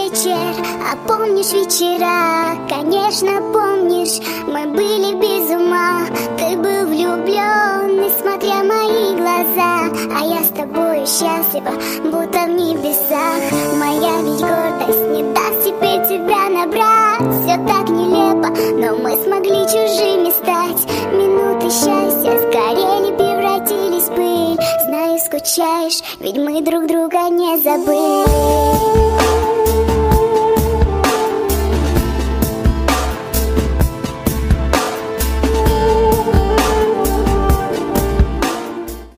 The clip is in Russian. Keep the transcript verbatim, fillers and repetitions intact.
вечер, а помнишь вечера? Конечно, помнишь, мы были без ума. Ты был влюблен, несмотря мои глаза, а я с тобой счастлива, будто в небесах. Моя ведь гордость не даст теперь тебя набрать. Все так нелепо, но мы смогли чужими стать. Минуты счастья сгорели, превратились в пыль. Знаю, скучаешь, ведь мы друг друга не забыли.